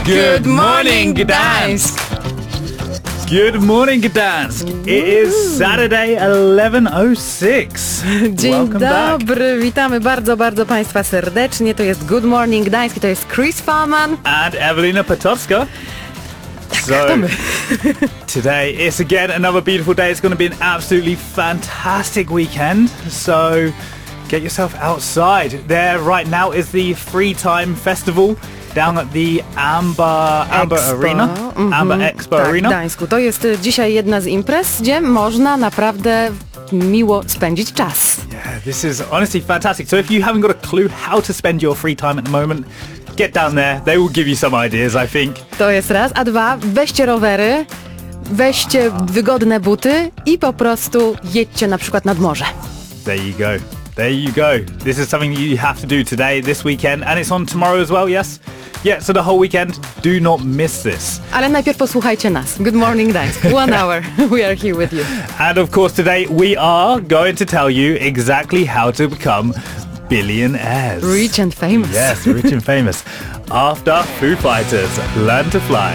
Good morning, Gdańsk! Good morning, Gdańsk! It is Saturday, 11:06. Dzień Welcome dobry, back. witamy bardzo, bardzo Państwa serdecznie. To jest Good Morning Gdańsk, to jest Chris Farman. And Ewelina Potowska. To my. Today it's again another beautiful day. It's going to be an absolutely fantastic weekend. So get yourself outside. There right now is the Free Time Festival down at the Amber Expo. Arena. Amber Expo Tak, Arena. w Gdańsku. To jest dzisiaj jedna z imprez, gdzie można naprawdę miło spędzić czas. Yeah, this is honestly fantastic. So if you haven't got a clue how to spend your free time at the moment, get down there. They will give you some ideas, I think. To jest raz, a dwa, weźcie rowery, weźcie wygodne buty i po prostu jedźcie na przykład nad morze. There you go. There you go. This is something you have to do today, this weekend, and it's on tomorrow as well, yes? Yeah, so the whole weekend, do not miss this. Ale najpierw posłuchajcie nas. Good Morning Gdańsk. 1 hour. We are here with you. And of course today we are going to tell you exactly how to become billionaires. Rich and famous. Yes, rich and famous. After Foo Fighters, Learn to Fly.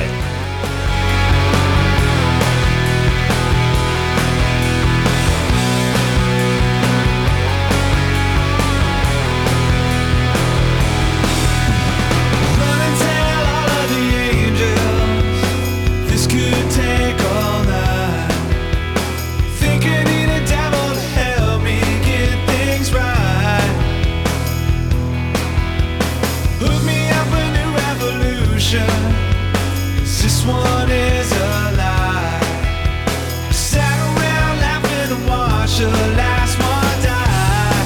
This one is a lie. Sat around laughing and watched the last one die.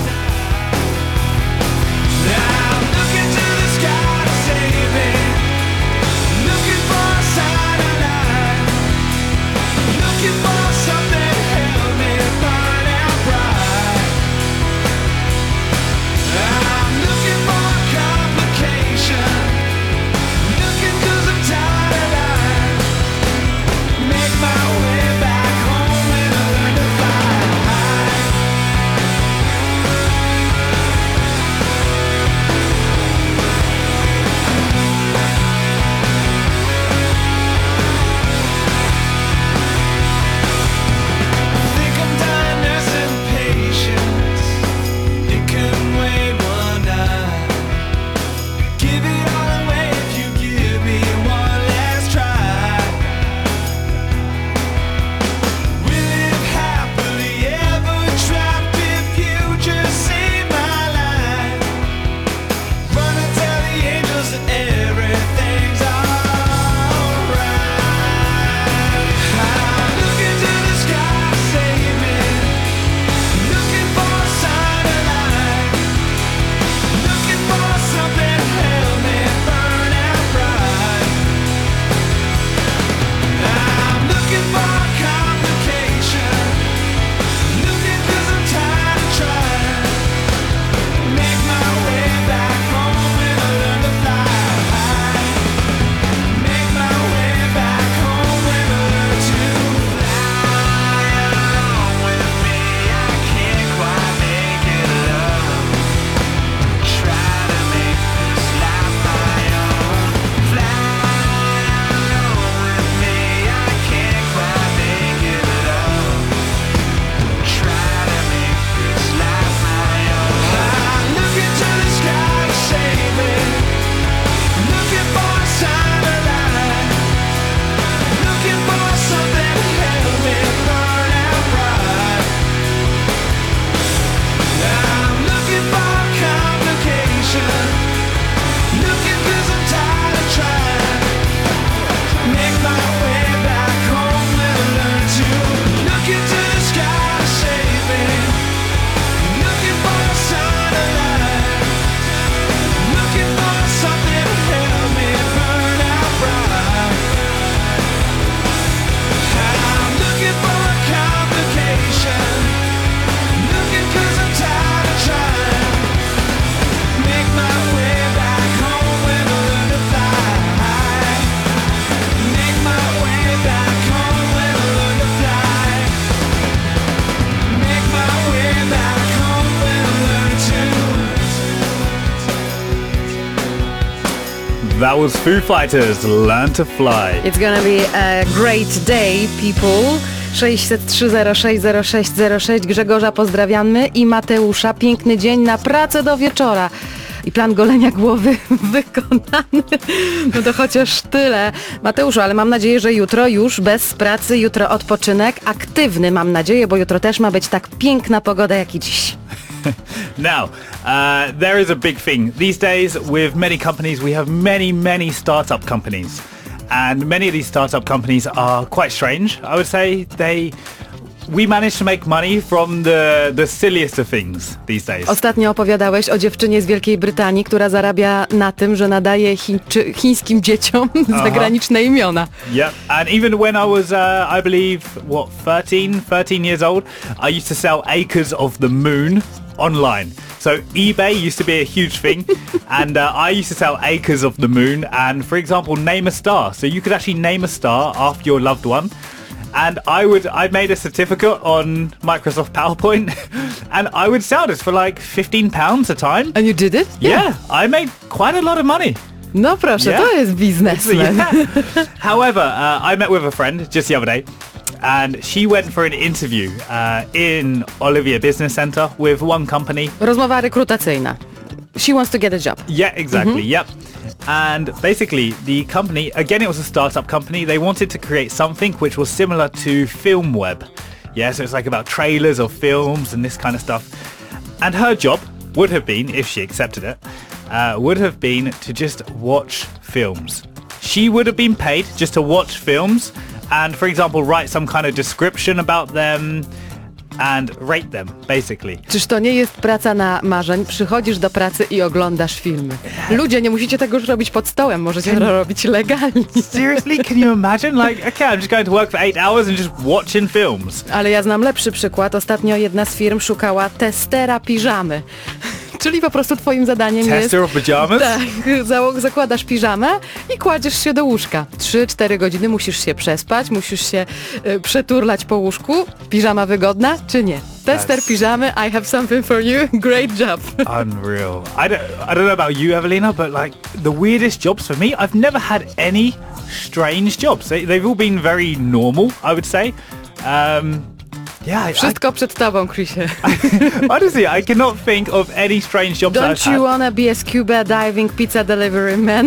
Now I'm looking to the sky to save me. Looking for a sign of life. Looking for something to help me find out right. I'm looking for a complication. Looking 'cause I'm tired of life. That was Foo Fighters, Learn to Fly. It's gonna be a great day, people. 603060606 Grzegorza pozdrawiamy i Mateusza. Piękny dzień na pracę do wieczora. I plan golenia głowy wykonany. No to chociaż tyle. Mateuszu, ale mam nadzieję, że jutro już bez pracy, jutro odpoczynek. Aktywny mam nadzieję, bo jutro też ma być tak piękna pogoda jak i dziś. Now, there is a big thing. These days, with many companies, we have many startup companies. And many of these startup companies are quite strange, I would say. We manage to make money from the silliest of things these days. Ostatnio opowiadałeś o dziewczynie z Wielkiej Brytanii, która zarabia na tym, że nadaje chińskim dzieciom zagraniczne imiona. Yep. And even when I was, I believe, 13 years old, I used to sell acres of the moon online. So eBay used to be a huge thing, and I used to sell acres of the moon and, for example, name a star. So you could actually name a star after your loved one. And I made a certificate on Microsoft PowerPoint and I would sell this for like £15 a time. And you did it? Yeah, I made quite a lot of money. No proszę, Yeah. to jest biznesmen. Yeah. However, I met with a friend just the other day and she went for an interview in Olivia Business Center with one company. Rozmowa rekrutacyjna. She wants to get a job. Yeah, exactly. Yep. And basically the company, again, it was a startup company. They wanted to create something which was similar to FilmWeb. Yeah, so it's like about trailers of films and this kind of stuff. And her job would have been, if she accepted it, would have been to just watch films. She would have been paid just to watch films and, for example, write some kind of description about them and rate them, basically. Czyż to nie jest praca na marzeń? Przychodzisz do pracy i oglądasz filmy. Ludzie, nie musicie tego już robić pod stołem, możecie to robić legalnie. Seriously, can you imagine? Like, okay, I'm just going to work for 8 hours and just watching films. Ale ja znam lepszy przykład. Ostatnio jedna z firm szukała testera piżamy. Czyli po prostu twoim zadaniem Tester jest... of pajamas? Tak, zakładasz piżamę i kładziesz się do łóżka. 3-4 godziny musisz się przespać, musisz się przeturlać po łóżku. Piżama wygodna, czy nie? Tester piżamy, I have something for you, great job. Unreal. I don't know about you, Evelina, but like the weirdest jobs for me, I've never had any strange jobs. They've all been very normal, I would say. Yeah, Wszystko przed tobą, Chrisie. honestly, I cannot think of any strange jobs I've Don't you had. wanna be a scuba diving pizza delivery man?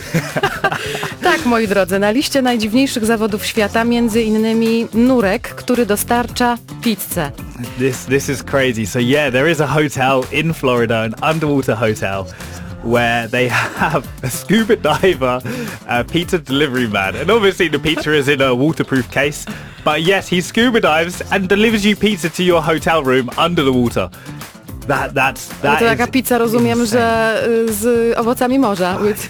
Tak, moi drodzy, na liście najdziwniejszych zawodów świata między innymi nurek, który dostarcza pizzę. This is crazy. So yeah, there is a hotel in Florida, an underwater hotel, where they have a scuba diver, a pizza delivery man, and obviously the pizza is in a waterproof case. But yes, he scuba dives and delivers you pizza to your hotel room under the water. That No to taka is pizza, rozumiem, insane. że z owocami morza. With...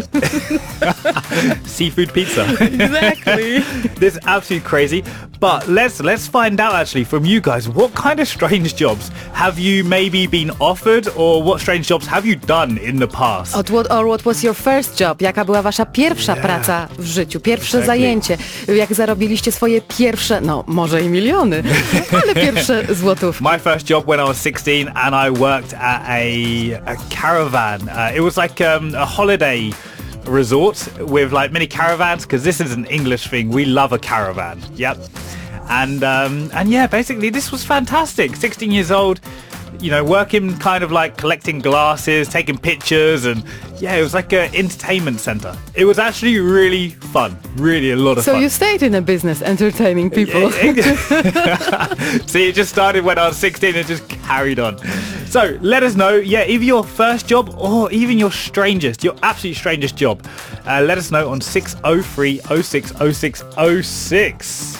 Seafood pizza. Exactly. This is absolutely crazy. But let's find out actually from you guys, what kind of strange jobs have you maybe been offered, or what strange jobs have you done in the past? What was your first job? Jaka była wasza pierwsza praca w życiu? Pierwsze Exactly. zajęcie? Jak zarobiliście swoje pierwsze, no może i miliony, ale pierwsze złotówki? My first job when I was 16 and I worked at a caravan. It was like a holiday resort with like many caravans, because this is an English thing. We love a caravan. Yep. And yeah, basically this was fantastic. 16 years old, you know, working kind of like collecting glasses, taking pictures, and yeah, it was like an entertainment center. It was actually really fun. Really a lot of So fun. you stayed in a business entertaining people. See, it just started when I was 16 and just carried on. So let us know, yeah, either your first job or even your strangest, your absolute strangest job. Let us know on 603 06 06 06.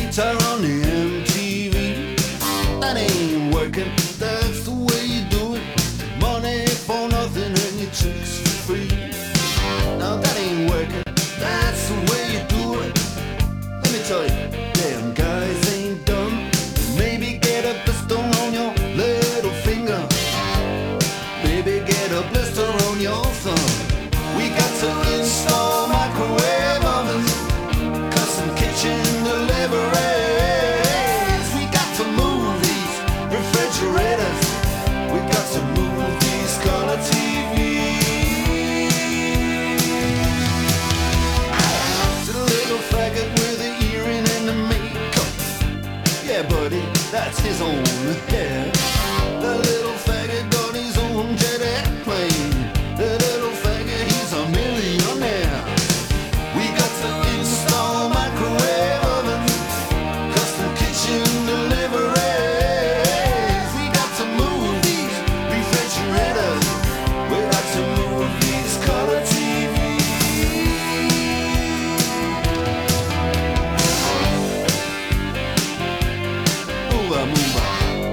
guitar on the MTV. That ain't working, that's the way you do it. Money for nothing and your chicks for free. Now that ain't working, that's the way you do it. Let me tell you, damn guys ain't dumb. Maybe get a blister on your little finger. Maybe get a blister on your thumb. We got to install microwave ovens, custom kitchen deliveries. We got to move these refrigerators. We got to move these color TVs. To the little faggot with the earring and the makeup. Yeah, buddy, that's his own hair. The little faggot got his own jet airplane. The little faggot, he's a millionaire. We got to install microwave ovens, custom kitchen deliveries. We got to move these refrigerators. We got to move these color TVs. Move on, move on.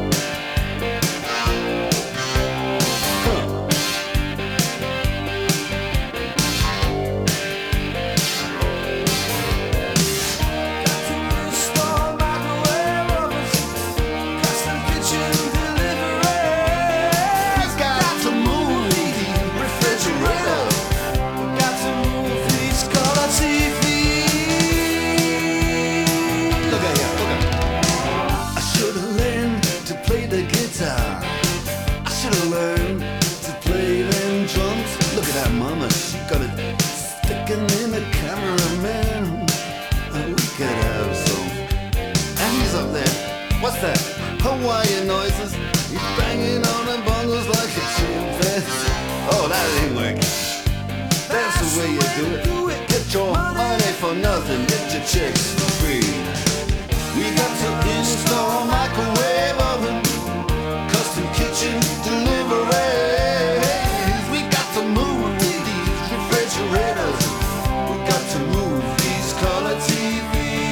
Mama, she got it sticking in the cameraman. We could have some. And he's up there. What's that? Hawaiian noises. He's banging on the bongos like a chimpanzee. Oh, that ain't working. That's the way you do it. Get your money for nothing. Get your chicks for free. We got to install microwave oven, custom kitchen deliveries. We got to move these refrigerators. We got to move these color TVs.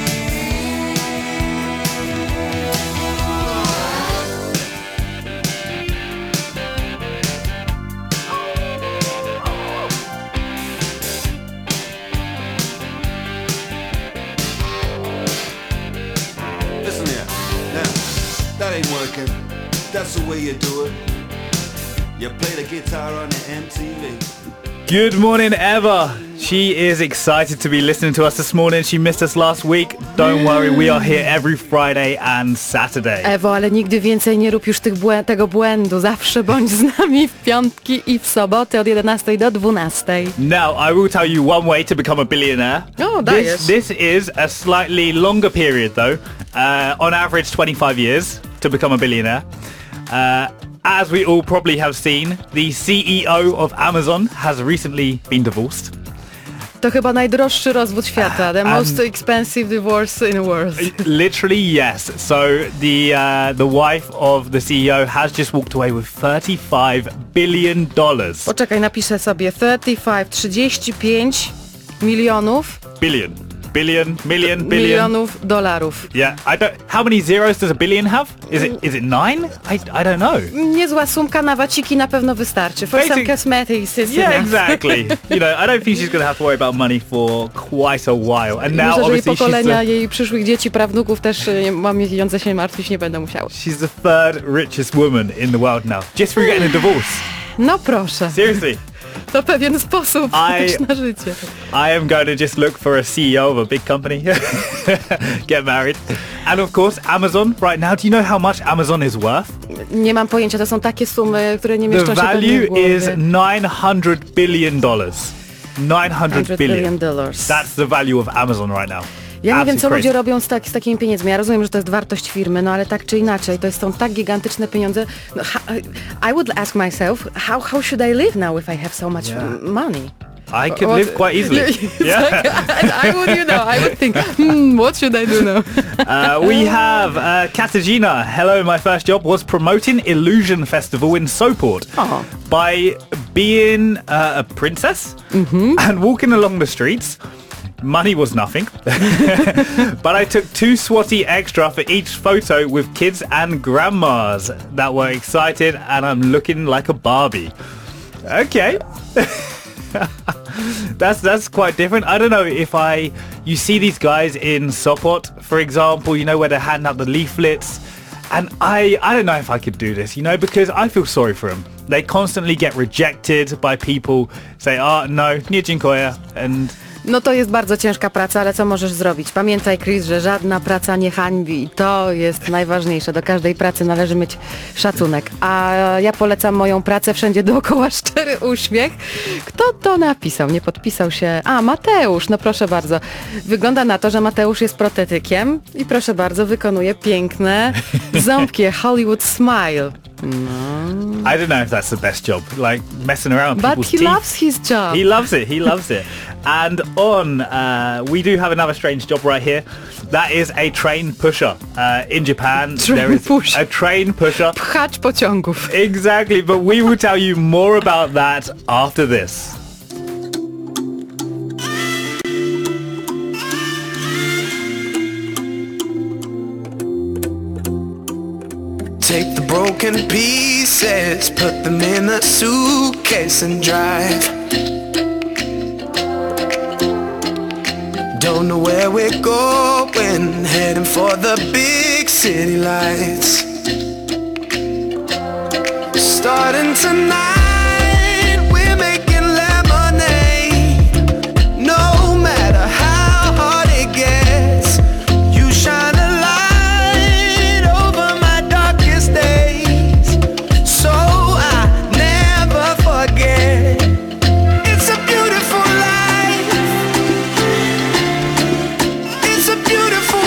Listen here, now, that ain't working. That's the way you do it. You play the guitar on the MTV. Good morning, Eva. She is excited to be listening to us this morning. She missed us last week. Don't worry, we are here every Friday and Saturday. Ewo, ale nigdy więcej nie rób już tego błędu. Zawsze bądź z nami w piątki i w soboty od 11 do 12. Now, I will tell you one way to become a billionaire. Oh, dajesz. This is a slightly longer period, though. On average, 25 years to become a billionaire. As we all probably have seen, the CEO of Amazon has recently been divorced. To chyba najdroższy rozwód świata. The most expensive divorce in the world. Literally, yes. So the wife of the CEO has just walked away with $35 billion. Poczekaj, napiszę sobie 35 milionów. Billion. Milionów dolarów. Yeah, I don't. How many zeros does a billion have? Is it 9? I don't know. Niezła sumka na waciki na pewno wystarczy. For some cosmetics, it's Yeah, enough. exactly. You know, I don't think she's going to have to worry about money for quite a while. And now, Myślę, że jej obviously, pokolenia, jej przyszłych dzieci, prawnuków też pieniądze się martwić nie będą musiały. she's the third richest woman in the world now, just for getting a divorce. No proszę. Seriously. To pewien sposób też na życie. I am going to just look for a CEO of a big company, get married. And of course, Amazon right now, do you know how much Amazon is worth? Nie mam pojęcia, to są takie sumy, które nie The mieszczą się pewnie value w głowie. is $900 billion. $900 billion. That's the value of Amazon right now. Ja nie wiem, co Absolutely ludzie crazy. robią z takimi pieniędzmi. Ja rozumiem, że to jest wartość firmy, no ale tak czy inaczej, to są tak gigantyczne pieniądze. No, I would ask myself, how should I live now if I have so much money? I could live quite easily. I would think, what should I do now? We have Katarzyna. Hello, my first job was promoting Illusion Festival in Sopot by being a princess and walking along the streets. Money was nothing. But I took 2 swatty extra for each photo with kids and grandmas that were excited, and I'm looking like a Barbie. Okay. That's quite different. I don't know if you see these guys in Sopot, for example, you know, where they're handing out the leaflets, and I don't know if I could do this, you know, because I feel sorry for them. They constantly get rejected by people, say, no, nie dziękuję, and... No to jest bardzo ciężka praca, ale co możesz zrobić? Pamiętaj, Chris, że żadna praca nie hańbi i to jest najważniejsze. Do każdej pracy należy mieć szacunek. A ja polecam moją pracę wszędzie dookoła szczery uśmiech. Kto to napisał? Nie podpisał się. Mateusz, no proszę bardzo. Wygląda na to, że Mateusz jest protetykiem i proszę bardzo, wykonuje piękne ząbki, Hollywood Smile. I don't know if that's the best job, like messing around with But people's he teeth. loves his job. He loves it. And we do have another strange job right here. That is a train pusher. In Japan, there is a train pusher. Pchacz pociągów. Exactly, but we will tell you more about that after this. Take the broken pieces, put them in a suitcase and drive. Don't know where we're going, heading for the big city lights. Starting tonight, we're making lemonade. No matter how hard it gets, you shine a light over my darkest days. So I never forget. It's a beautiful life. It's a beautiful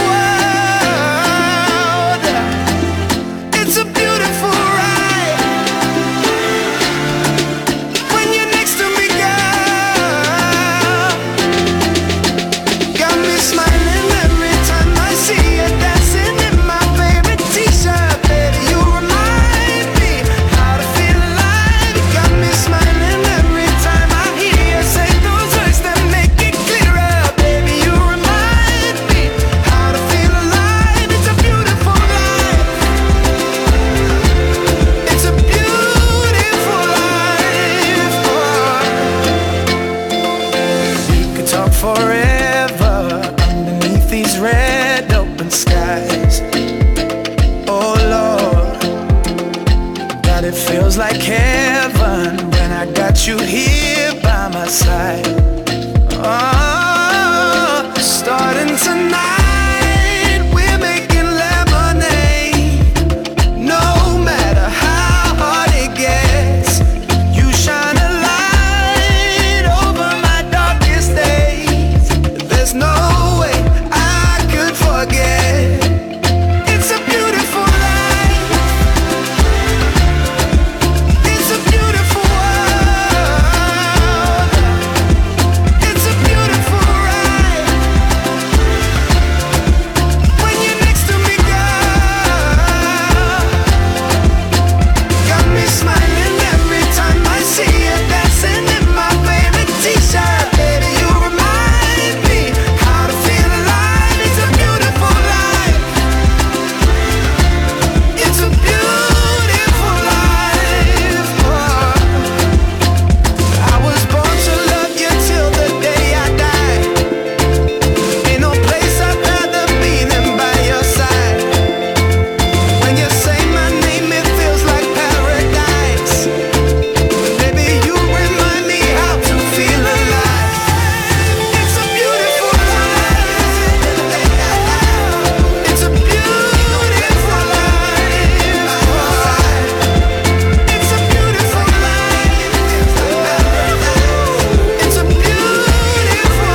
world. It's a beautiful ride. When you're next to me, girl, got me smiling every time I see you dancing in my favorite t-shirt. Baby, you remind me how to feel alive. You got me smiling every time I hear you say those words that make it clearer. Baby, you remind me how to feel alive. It's a beautiful life. It's a beautiful life. We could talk forever underneath these red open skies. Oh Lord, God, it feels like heaven when I got you here by my side. Oh, starting tonight, we're making lemonade. No matter how hard it gets, you shine a light over my darkest days. There's no way I could forget. It's a beautiful life. It's a beautiful world. It's a beautiful ride. When you're next to me, girl, got me smiling every time I see you dancing in my favorite t-shirt. Baby, you remind me how to feel alive. It's a beautiful life. It's a beautiful life. I was born to love you till the day I die. Ain't no place I'd rather be than by your side. When you say my name, it feels like paradise. Baby, you remind me how to feel alive. It's a beautiful life. It's a beautiful life. It's a beautiful life. It's a beautiful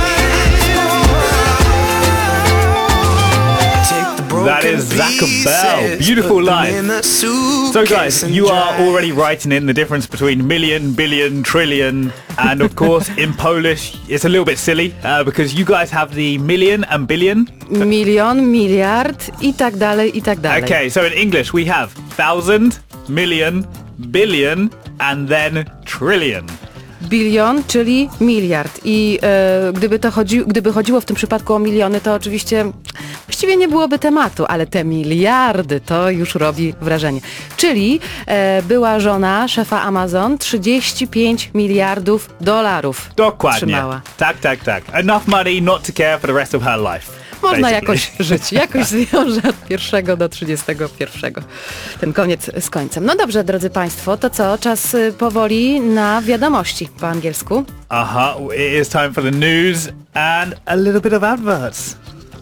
life. Take the broken That is Zaka Bell. pieces, Beautiful put them life. in a So suitcase guys, and you are drive. already writing in the difference between million, billion, trillion, and of course in Polish it's a little bit silly because you guys have the million and billion. Milion, miliard i tak dalej, i tak dalej. Okay, so in English we have 1,000, million, billion, and then trillion. bilion, czyli miliard. I gdyby chodziło w tym przypadku o miliony, to oczywiście właściwie nie byłoby tematu, ale te miliardy to już robi wrażenie. Czyli była żona szefa Amazon 35 miliardów dolarów Dokładnie. trzymała. Tak. Enough money not to care for the rest of her life. Można basically. jakoś żyć, jakoś zwiąże od 1 do 31. Ten koniec z końcem. No dobrze, drodzy Państwo, to co? Czas powoli na wiadomości po angielsku. It is time for the news and a little bit of adverts.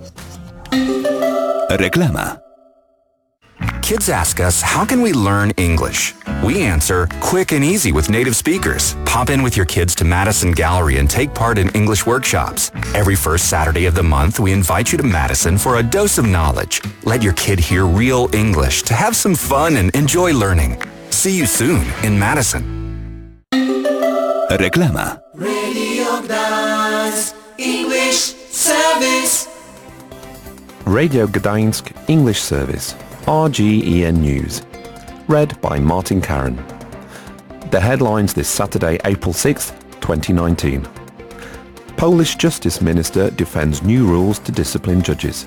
Reklama. Kids ask us, how can we learn English? We answer, quick and easy with native speakers. Pop in with your kids to Madison Gallery and take part in English workshops. Every first Saturday of the month, we invite you to Madison for a dose of knowledge. Let your kid hear real English to have some fun and enjoy learning. See you soon in Madison. Reklama. Radio Gdańsk English Service. Radio Gdańsk English Service, RGEN News. Read by Martin Karen. The headlines this Saturday, April 6th, 2019. Polish Justice Minister defends new rules to discipline judges.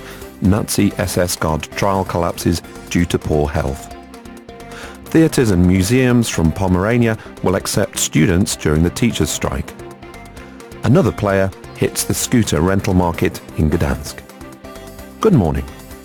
Nazi SS Guard trial collapses due to poor health. Theatres and museums from Pomerania will accept students during the teachers' strike. Another player hits the scooter rental market in Gdansk. Good morning.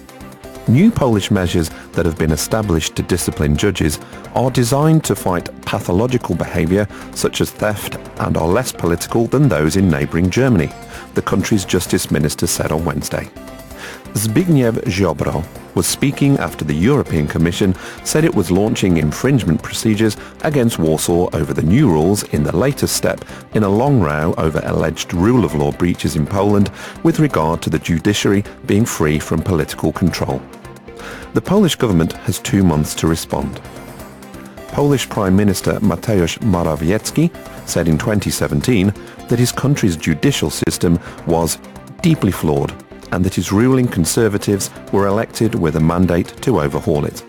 New Polish measures that have been established to discipline judges are designed to fight pathological behaviour such as theft and are less political than those in neighbouring Germany, the country's justice minister said on Wednesday. Zbigniew Ziobro was speaking after the European Commission said it was launching infringement procedures against Warsaw over the new rules in the latest step in a long row over alleged rule of law breaches in Poland with regard to the judiciary being free from political control. The Polish government has 2 months to respond. Polish Prime Minister Mateusz Morawiecki said in 2017 that his country's judicial system was deeply flawed and that his ruling Conservatives were elected with a mandate to overhaul it.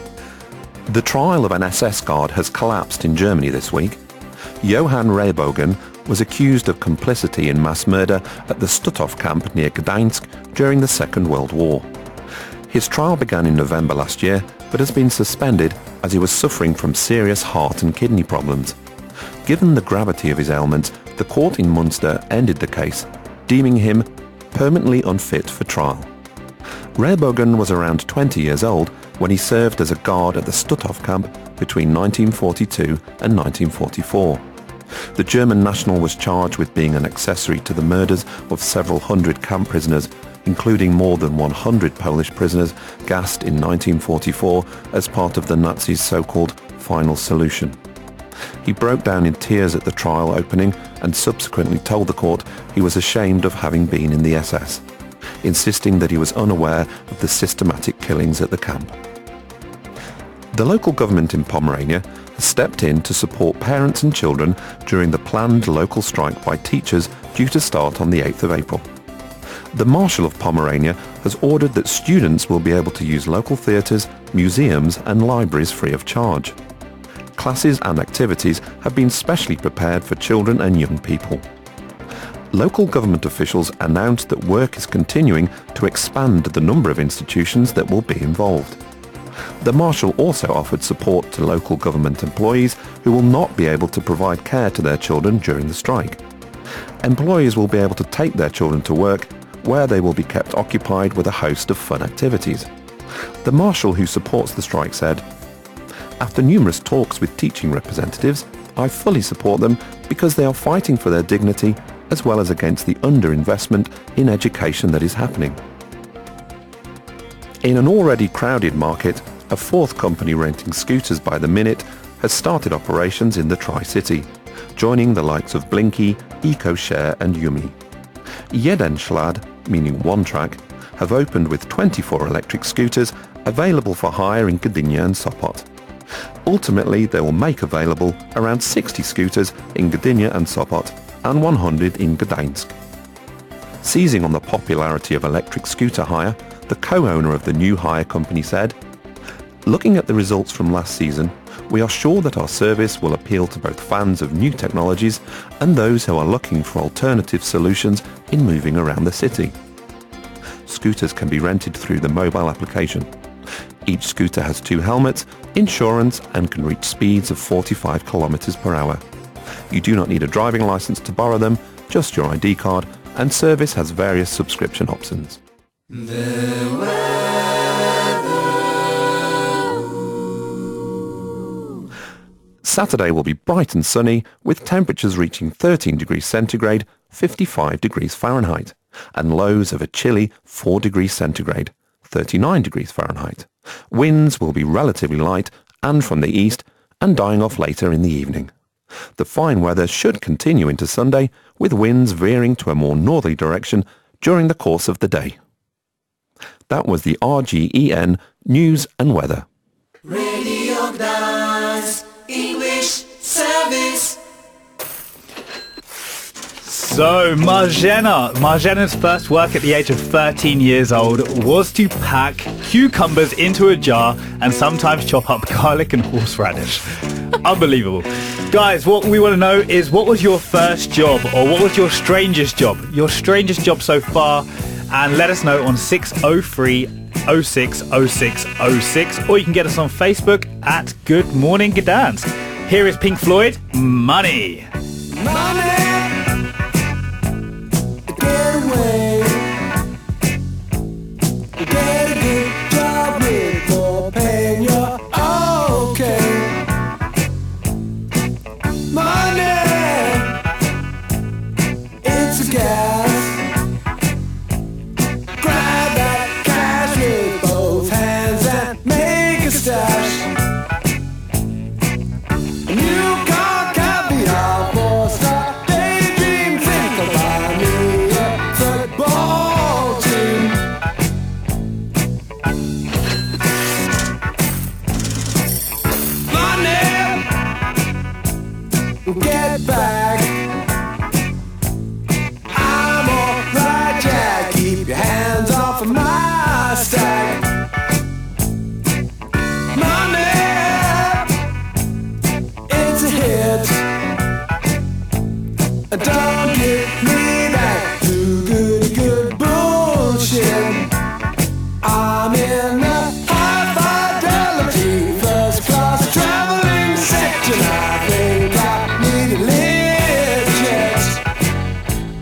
The trial of an SS guard has collapsed in Germany this week. Johann Rehbogen was accused of complicity in mass murder at the Stutthof camp near Gdańsk during the Second World War. His trial began in November last year, but has been suspended as he was suffering from serious heart and kidney problems. Given the gravity of his ailments, the court in Munster ended the case, deeming him permanently unfit for trial. Rehbogen was around 20 years old when he served as a guard at the Stutthof camp between 1942 and 1944. The German national was charged with being an accessory to the murders of several hundred camp prisoners, including more than 100 Polish prisoners gassed in 1944 as part of the Nazis' so-called final solution. He broke down in tears at the trial opening and subsequently told the court he was ashamed of having been in the SS, insisting that he was unaware of the systematic killings at the camp. The local government in Pomerania has stepped in to support parents and children during the planned local strike by teachers due to start on the 8th of April. The Marshal of Pomerania has ordered that students will be able to use local theatres, museums and libraries free of charge. Classes and activities have been specially prepared for children and young people. Local government officials announced that work is continuing to expand the number of institutions that will be involved. The Marshal also offered support to local government employees who will not be able to provide care to their children during the strike. Employees will be able to take their children to work, where they will be kept occupied with a host of fun activities. The Marshal who supports the strike said, "After numerous talks with teaching representatives, I fully support them because they are fighting for their dignity as well as against the underinvestment in education that is happening." In an already crowded market, a fourth company renting scooters by the minute has started operations in the Tri-City, joining the likes of Blinky, EcoShare and Yumi. Jeden Ślad, meaning one track, have opened with 24 electric scooters available for hire in Gdynia and Sopot. Ultimately, they will make available around 60 scooters in Gdynia and Sopot and 100 in Gdańsk. Seizing on the popularity of electric scooter hire, the co-owner of the new hire company said, "Looking at the results from last season, we are sure that our service will appeal to both fans of new technologies and those who are looking for alternative solutions in moving around the city. Scooters can be rented through the mobile application. Each scooter has 2 helmets, insurance, and can reach speeds of 45 kilometers per hour. You do not need a driving license to borrow them, just your ID card, and service has various subscription options. Saturday will be bright and sunny, with temperatures reaching 13 degrees centigrade, 55 degrees Fahrenheit, and lows of a chilly 4 degrees centigrade, 39 degrees Fahrenheit. Winds will be relatively light and from the east, and dying off later in the evening. The fine weather should continue into Sunday, with winds veering to a more northerly direction during the course of the day. That was the RGEN News and Weather. Radio Gdańsk English Service. So, Margena's first work at the age of 13 years old was to pack cucumbers into a jar and sometimes chop up garlic and horseradish. Unbelievable. Guys, what we want to know is, what was your first job, or what was your strangest job? Your strangest job so far, and let us know on 603 06 06 06, or you can get us on Facebook at Good Morning Gdansk. Here is Pink Floyd, Money. Money, get away. Get a good job with more pay and you're okay. Money, it's a gas. Grab that cash with both hands and make a stash. A new car, caviar, 4-star daydream. Think of buying me a football team. Money, get back. I'm alright, Jack. Keep your hands off of my stack. Money, it's a hit. Don't give me that too good bullshit. I'm in a high fidelity first class traveling section. I think I need a lift jet.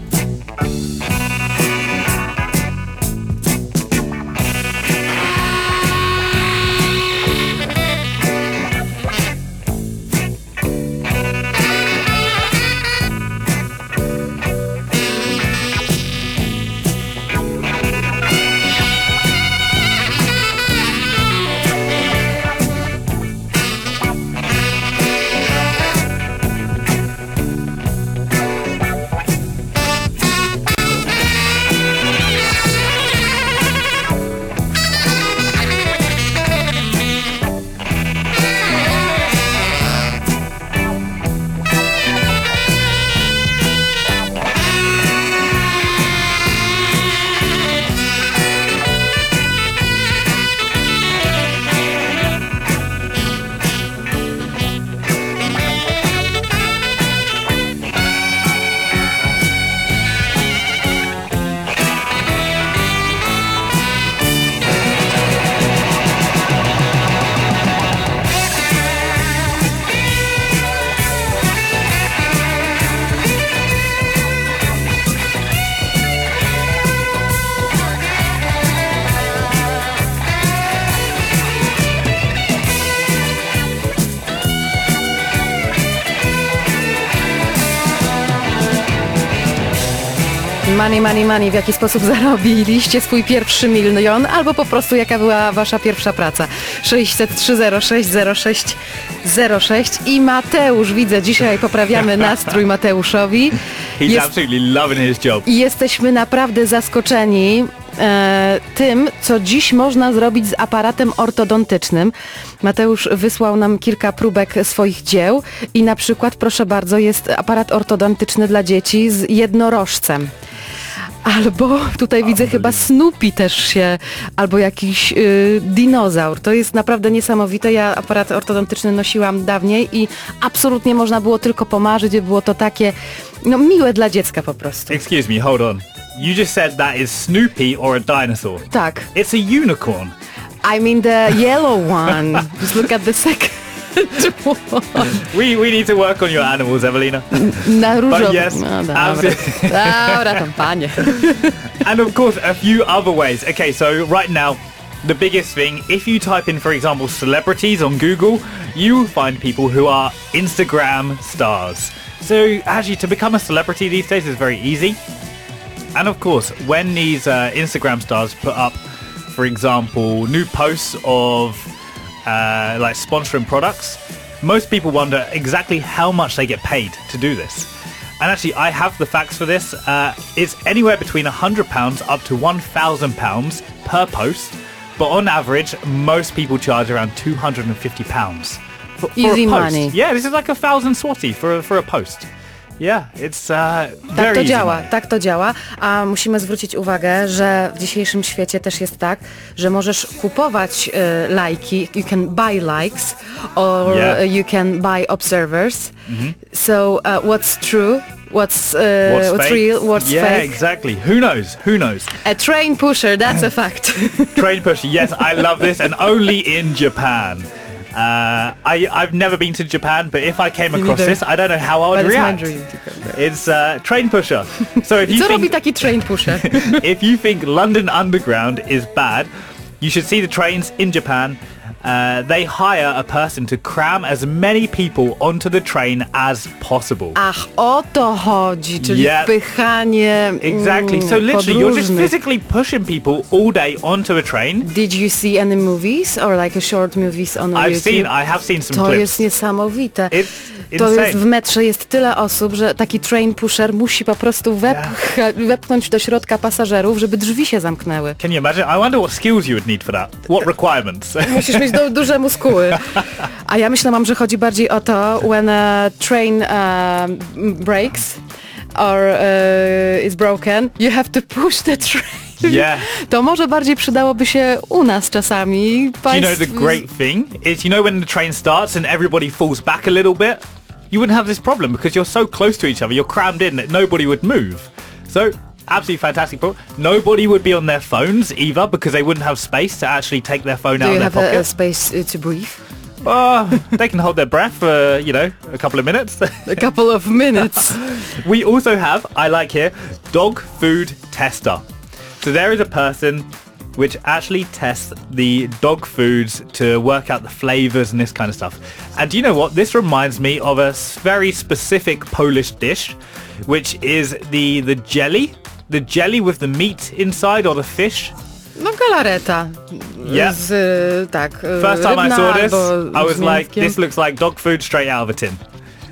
Money, w jaki sposób zarobiliście swój pierwszy milion, albo po prostu jaka była wasza pierwsza praca. 603060606 i Mateusz, widzę, dzisiaj poprawiamy nastrój Mateuszowi. He's absolutely loving his job. I jesteśmy naprawdę zaskoczeni tym, co dziś można zrobić z aparatem ortodontycznym. Mateusz wysłał nam kilka próbek swoich dzieł i na przykład, proszę bardzo, jest aparat ortodontyczny dla dzieci z jednorożcem. Albo tutaj widzę chyba Snoopy też się, albo jakiś dinozaur. To jest naprawdę niesamowite. Ja aparat ortodontyczny nosiłam dawniej i absolutnie można było tylko pomarzyć, było to takie miłe dla dziecka po prostu. Excuse me, hold on. You just said that is Snoopy or a dinosaur? Tak. It's a unicorn. I mean the yellow one. Just look at the second one. We need to work on your animals, Evelina. Na różowo. But yes, No dobra. absolutely. Dobra, tam panie. And of course, a few other ways. Okay, so right now, the biggest thing, if you type in, for example, celebrities on Google, you will find people who are Instagram stars. So actually, to become a celebrity these days is very easy. And of course, when these Instagram stars put up, for example, new posts of like sponsoring products, most people wonder exactly how much they get paid to do this. And actually, I have the facts for this. It's anywhere between £100 up to £1,000 per post. But on average, most people charge around £250 for Easy a post. money. Yeah, this is like 1,000 Swati for a post. Yeah, it's Tak very to easy działa, money. tak to działa, a musimy zwrócić uwagę, że w dzisiejszym świecie też jest tak, że możesz kupować lajki, you can buy likes or Yeah. you can buy observers. So what's true? What's fake? real? What's yeah, fake? exactly. Who knows? Who knows? A train pusher, that's a fact. Train pusher. Yes, I love this, and only in Japan. I've never been to Japan, but if I came across neither. this, I don't know how I would But it's my react. dream to go there. It's train pusher. So if you Co robi think taki train pusher? if you think London Underground is bad, you should see the trains in Japan. They hire a person to cram as many people onto the train as possible. Ach, o to chodzi, czyli Yeah. wpychanie Exactly. So literally, you're just podróżnych. physically pushing people all day onto a train. Did you see any movies or like a short movies on YouTube? I have seen some To clips. jest niesamowite. It's To insane. jest w metrze jest tyle osób, że taki train pusher musi po prostu wepchnąć do środka pasażerów, żeby drzwi się zamknęły. Can you imagine? I wonder what skills you would need for that. What requirements? Musisz mieć duże muskuły. A ja myślałam, że chodzi bardziej o to, when a train breaks or is broken, you have to push the train. Yeah. To może bardziej przydałoby się u nas czasami. Do you know the great thing is, when the train starts and everybody falls back a little bit, you wouldn't have this problem because you're so close to each other, you're crammed in that nobody would move. So, absolutely fantastic. Nobody would be on their phones either because they wouldn't have space to actually take their phone Do out you of their have a pocket. space to breathe? They can hold their breath for, a couple of minutes. A couple of minutes. We also have, I like here, dog food tester. So there is a person which actually tests the dog foods to work out the flavors and this kind of stuff. And do you know what? This reminds me of a very specific Polish dish, which is the jelly. The jelly with the meat inside or the fish. No galareta. Yeah. Tak. First time I rybna saw this, albo I was z like, mięskiem. this looks like dog food straight out of a tin.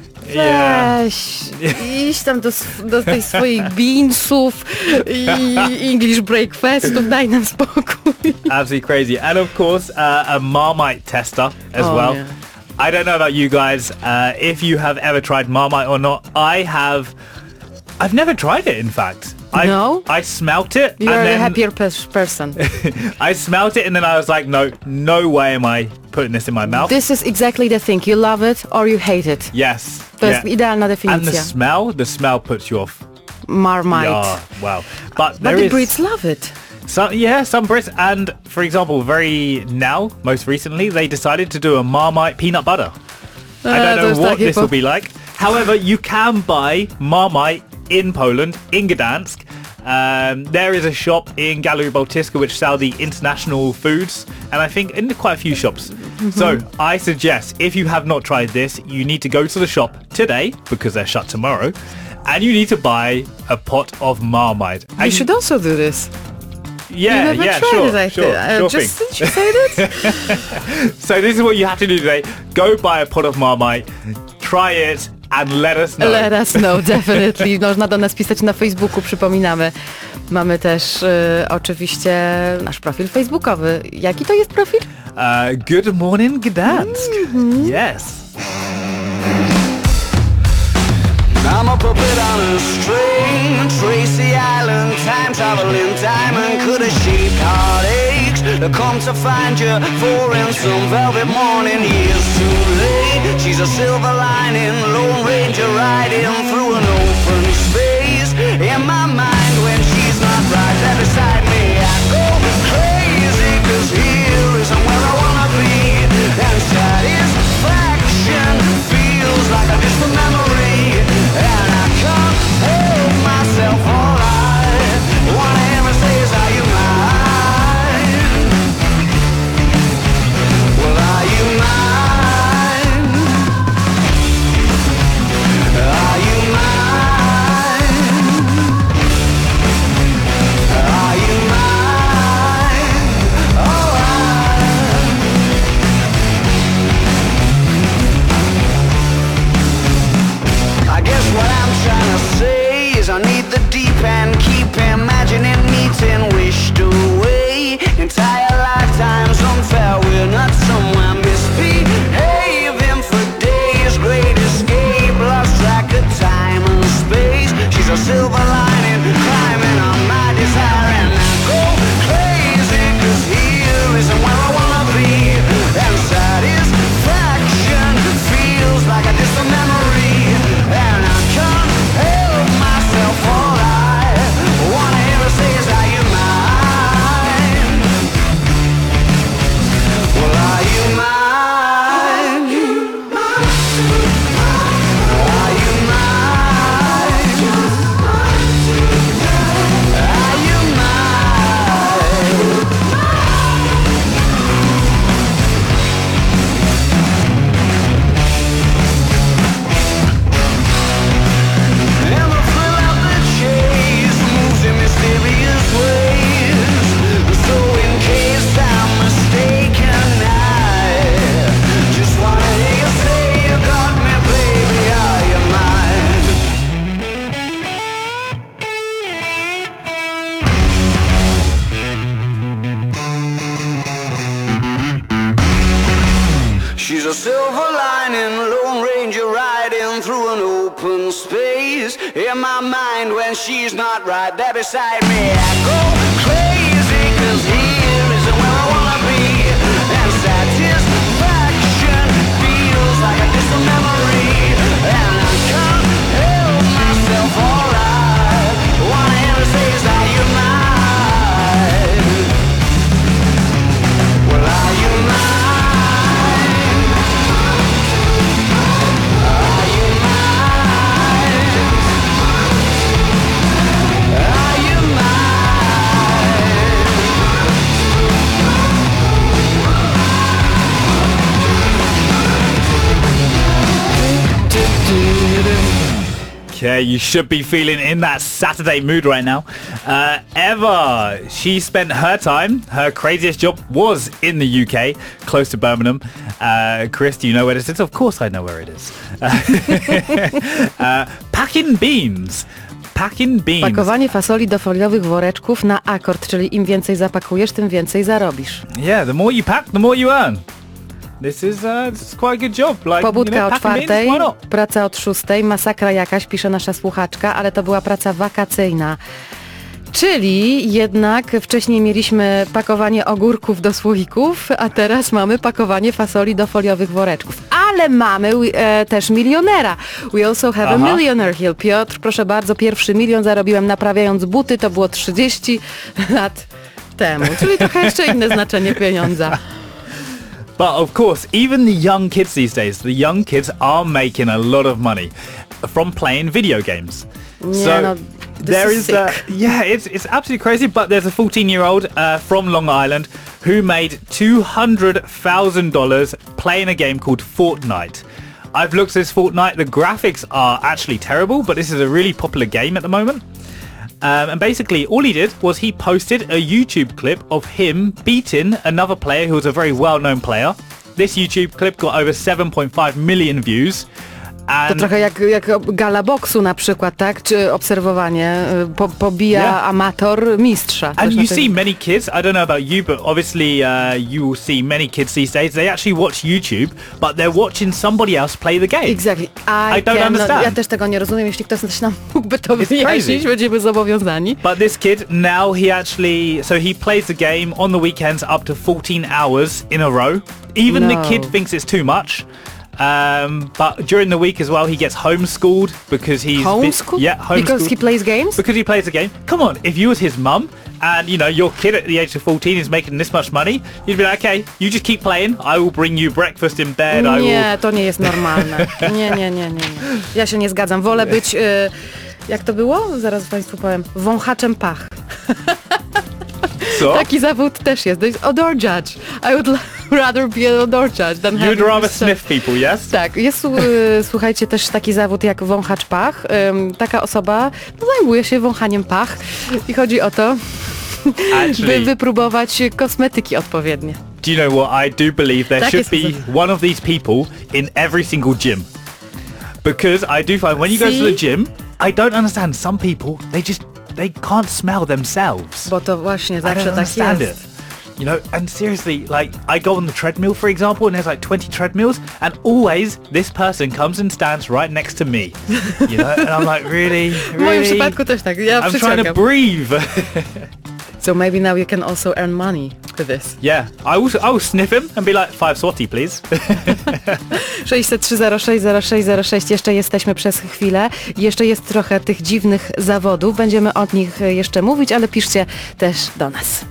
Yeah. Weź, iść tam do tej swoich beansów i English breakfastów, daj nam spokój. Absolutely crazy. And of course, a Marmite tester as Oh, well. yeah. I don't know about you guys, if you have ever tried Marmite or not. I've never tried it, in fact. No? I smelt it. You're and a then happier person. I smelt it and then I was like, no way am I putting this in my mouth. This is exactly the thing. You love it or you hate it. Yes. To jest idealna And the definicja. smell puts you off. Marmite. Yeah, wow. But But there the is... Brits love it. Some Brits, and for example, most recently, they decided to do a Marmite peanut butter. I don't to know jest what takie this will be like. However, you can buy Marmite in Poland, in Gdansk. There is a shop in Galeria Bałtycka which sell the international foods, and I think in quite a few shops. So I suggest, if you have not tried this, you need to go to the shop today, because they're shut tomorrow, and you need to buy a pot of Marmite. You And should also do this. yeah, You never yeah, tried sure, it, I sure, think. sure Just thing. since you said it. So this is what you have to do today. Go buy a pot of Marmite, try it, and let us know. Let us know, definitely. Można do nas pisać na Facebooku, przypominamy. Mamy też oczywiście nasz profil facebookowy. Jaki to jest profil? Good morning, Gdansk. Yes. I'm a puppet on a string. Tracy Island, time traveling diamond could have shaped heartaches. Come to find you for in some velvet morning. Years too late. She's a silver lining, Lone Ranger riding through an open space. In my mind when she's not right there beside me, I go crazy, 'cause here isn't where I wanna be. And satisfaction feels like a distant memory, and I can't hold myself. All I wanna ever say is, are you mine? Well, are you mine? Are you mine? Are you mine? Oh, I guess what I'm trying to say is I need the deep end, keep imagining meeting wished away. Entire lifetimes unfair, we're not somewhere misbehaving for days. Great escape, lost track of time and space. She's a silver lining, climbing on my desire, and I go crazy, 'cause here isn't where I wanna be. And satisfaction feels like a distant memory, and I can't help myself. All I wanna ever say is, are you mine? Well, are you mine? Are you mine? Are you mine? And the thrill of the chase moves in mysterious ways. So in case I'm mistaken, I just wanna hear you say you got me, baby. Are you mine? She's a silver lining, Lone Ranger riding through an open space. In my mind when she's not right there beside me, I go crazy, 'cause here isn't where I wanna be. And satisfaction feels like a distant memory, and I can't help myself. All I wanna ever say is, are you mine? Well, are you mine? Are you mine? Are you mine? Okay, you should be feeling in that Saturday mood right now. Eva, she spent her time, her craziest job was in the UK, close to Birmingham. Chris, do you know where this is? Of course I know where it is. Packing beans. Packing beans. Pakowanie fasoli do foliowych woreczków na akord, czyli im więcej zapakujesz, tym więcej zarobisz. Yeah, the more you pack, the more you earn. This is quite a good job. Like, Pobudka o packing 4:00, beans, why not? praca od 6:00, masakra jakaś, pisze nasza słuchaczka, ale to była praca wakacyjna. Czyli jednak wcześniej mieliśmy pakowanie ogórków do słoików, a teraz mamy pakowanie fasoli do foliowych woreczków. Ale mamy też milionera. We also have a millionaire here. Piotr, proszę bardzo, pierwszy milion zarobiłem naprawiając buty, to było 30 lat temu. Czyli trochę jeszcze inne znaczenie pieniądza. But of course, even the young kids these days, the young kids are making a lot of money from playing video games. Yeah, no, this is sick. It's absolutely crazy. But there's a 14-year-old from Long Island who made $200,000 playing a game called Fortnite. I've looked at this Fortnite. The graphics are actually terrible, but this is a really popular game at the moment. And basically all he did was he posted a YouTube clip of him beating another player who was a very well-known player. This YouTube clip got over 7.5 million views. To And trochę jak gala boksu na przykład, tak? Czy obserwowanie, pobija Yeah. amator mistrza. And Też na you tej- see many kids, I don't know about you, but obviously you will see many kids these days, they actually watch YouTube, but they're watching somebody else play the game. Exactly. I don't understand. Ja też tego nie rozumiem. Jeśli ktoś nam mógłby to It's wyjaśnić, crazy. będziemy zobowiązani. But this kid, now he plays the game on the weekends up to 14 hours in a row. Even No. the kid thinks it's too much. But during the week as well, he gets homeschooled because he's... Homeschool? Yeah, homeschooled. Because he plays games? Because he plays the game. Come on, if you was his mum and, you know, your kid at the age of 14 is making this much money, you'd be like, okay, you just keep playing. I will bring you breakfast in bed. I will... Nie, to nie jest normalne. Nie. Ja się nie zgadzam. Wolę być, jak to było? Zaraz Państwu powiem. Wąchaczem pach. So, Taki zawód też jest. To jest odor judge. I would rather be an odor judge than you'd having rather this- sniff people, yes? Tak, jest słuchajcie też taki zawód jak wąchacz pach. Taka osoba zajmuje się wąchaniem pach i chodzi o to, by Actually, wypróbować kosmetyki odpowiednie. do you know what? I do believe there Tak should jest. be one of these people in every single gym. Because I do find when you go to the See? gym, I don't understand. Some people, they can't smell themselves. Bo to właśnie I zawsze don't tak understand jest. it. You know, and seriously, like, I go on the treadmill, for example, and there's like 20 treadmills, and always this person comes and stands right next to me. You know, and I'm like, really? W moim Really? przypadku też tak, ja I'm trying to przyciągam. breathe. So maybe now you can also earn money for this. Yeah, I will sniff him and be like, 5 zloty, please. 603060606, jeszcze jesteśmy przez chwilę. Jeszcze jest trochę tych dziwnych zawodów, będziemy o nich jeszcze mówić, ale piszcie też do nas.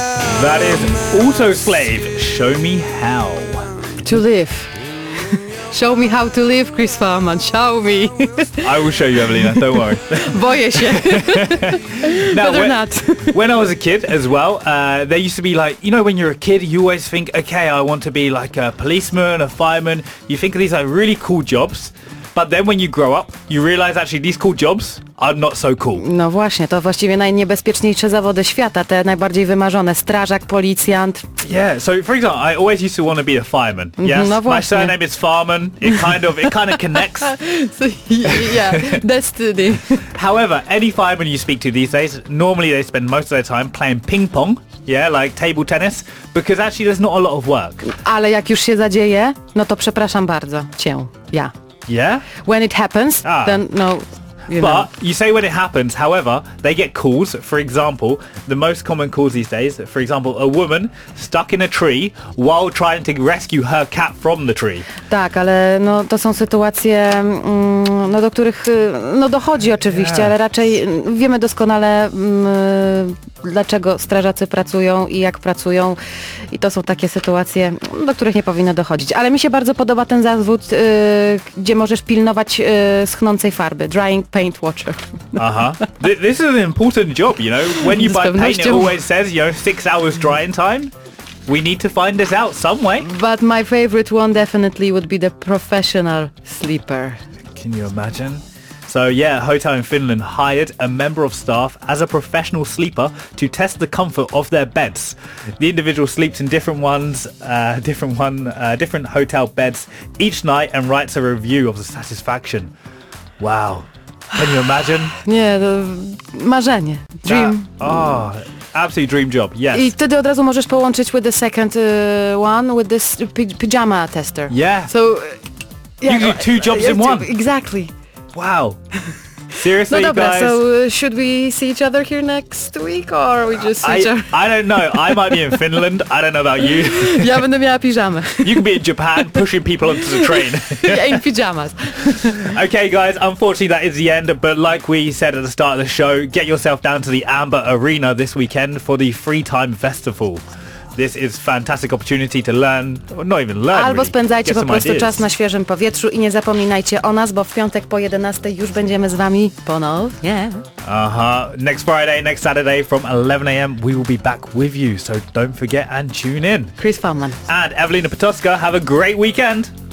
That is Autoslave. Show me how. To live. Show me how to live, Chris Farman. Show me. I will show you, Evelina. Don't worry. Boję się. Now, Better when, not. when I was a kid as well, there used to be like, you know, when you're a kid, you always think, okay, I want to be like a policeman, a fireman. You think of these like really cool jobs. But then when you grow up, you realize actually these cool jobs are not so cool. No właśnie, to właściwie najniebezpieczniejsze zawody świata, te najbardziej wymarzone. Strażak, policjant. Yeah, so for example, I always used to want to be a fireman. Yes, no my właśnie. surname is Farman. It kind of connects. So, yeah, destiny. However, any fireman you speak to these days, normally they spend most of their time playing ping pong. Yeah, like table tennis, because actually there's not a lot of work. Ale jak już się zadzieje, no to przepraszam bardzo, ja. Yeah? When it happens, then no, you know. But you say when it happens, however, they get calls. For example, the most common calls these days, for example, a woman stuck in a tree while trying to rescue her cat from the tree. Tak, ale no, to są sytuacje, no, do których no, dochodzi oczywiście, Yeah. ale raczej wiemy doskonale, dlaczego strażacy pracują i jak pracują i to są takie sytuacje, do których nie powinno dochodzić. Ale mi się bardzo podoba ten zawód, gdzie możesz pilnować schnącej farby, drying paint watcher. This is an important job, you know. When you Z buy paint, it pewnością. always says, 6 hours drying time. We need to find this out some way. But my favorite one definitely would be the professional sleeper. Can you imagine? So yeah, a hotel in Finland hired a member of staff as a professional sleeper to test the comfort of their beds. The individual sleeps in different hotel beds each night and writes a review of the satisfaction. Wow. Can you imagine? Nie, to marzenie. Dream. Absolute dream job, yes. I wtedy od razu możesz połączyć with the second one with this pyjama tester. Yeah. So You can do 2 jobs in one. Exactly. Wow. Seriously, No dobra, guys? so should we see each other here next week or we just see each other? I don't know. I might be in Finland. I don't know about you. Ja będę miała piżamę. You can be in Japan pushing people onto the train. Ja in pyjamas. Okay, guys, unfortunately that is the end, but like we said at the start of the show, get yourself down to the Amber Arena this weekend for the Free Time Festival. This is fantastic opportunity to learn, or not even learn, Albo really, spędzajcie get po some prostu ideas. czas na świeżym powietrzu i nie zapominajcie o nas, bo w piątek po 11 już będziemy z wami ponownie. Next Friday, next Saturday from 11 a.m. we will be back with you, so don't forget and tune in. Chris Farman. And Evelina Petoska, have a great weekend.